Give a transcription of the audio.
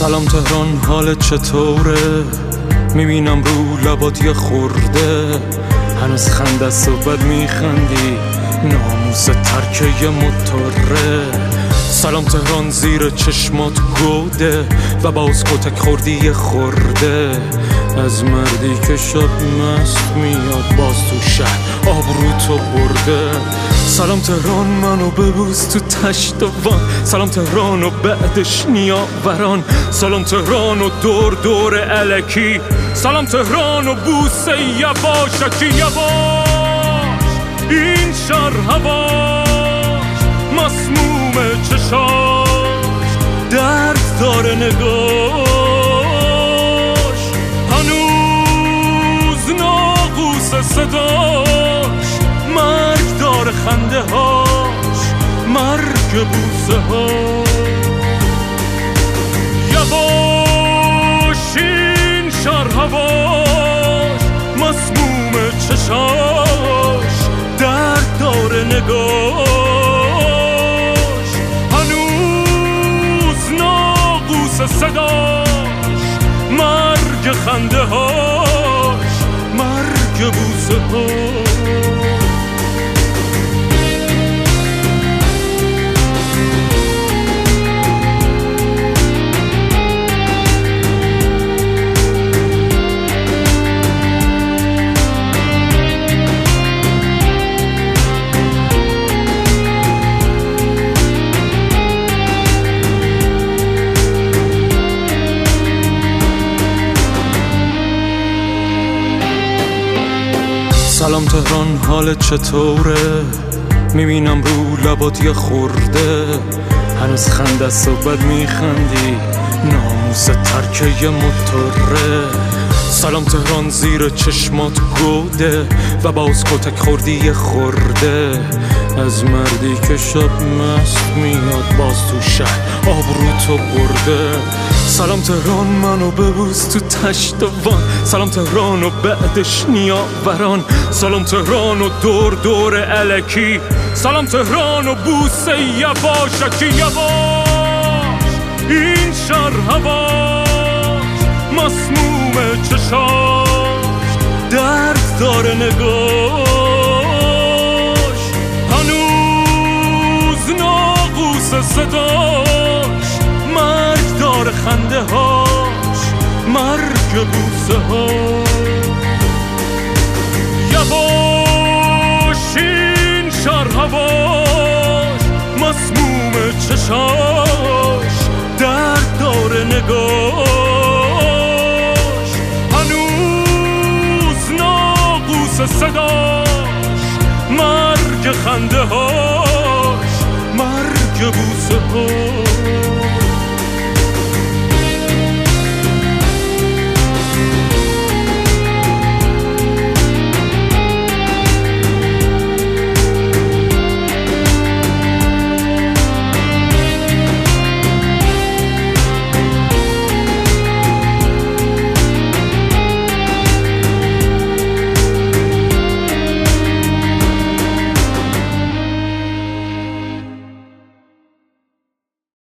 سلام تهران، حالت چطوره؟ میبینم رو لبات یه خورده، هنوز خنده است و بد میخندی، ناموس ترکه یه موتوره. سلام تهران، زیر چشمات گوده و باز کتک خوردی یه خورده، از مردی که شب مست میاد باز تو شهر آبروتو برده. سلام تهران، منو ببوس تو تشتوان، سلام تهران و بعدش نیاوران، سلام تهران و دور دور الکی، سلام تهران و بوسه یواشکی یواش. این شهر هواش مسموم چشاش، درد داره نگاش، هنوز ناقوس صداش، مرگ داره خنده هاش، مرگ بوسه هاش. یواش این شهر هواش مسموم چشاش، درد داره نگاش، هنوز ناقوس صداش، مرگ خنده هاش، مرگ بوسه هاش. سلام تهران، حالت چطوره؟ میبینم رو لبات یه خورده، هنوز خنده است و بد میخندی، ناموس ترکه یه موتوره. سلام تهران، زیر چشمات گوده و باز کتک خوردی یه خورده، از مردی که شب مست میاد باز تو شهر آبروتو برده. سلام تهران، منو ببوس تو تشتوان، سلام تهران و بعدش نیاوران، سلام تهران و دور دور الکی، سلام تهران و بوسه یواشکی یواش. این شهر هواش مسموم چشاش، درد داره نگاش، هنوز ناقوس صداش، مرگ داره خنده هاش، مرگ بوسه هاش. یواش این شهر هواش مسموم چشاش، درد داره نگاش، هنوز ناقوس صداش، مرگ خنده هاش، مرگ بوسه هاش.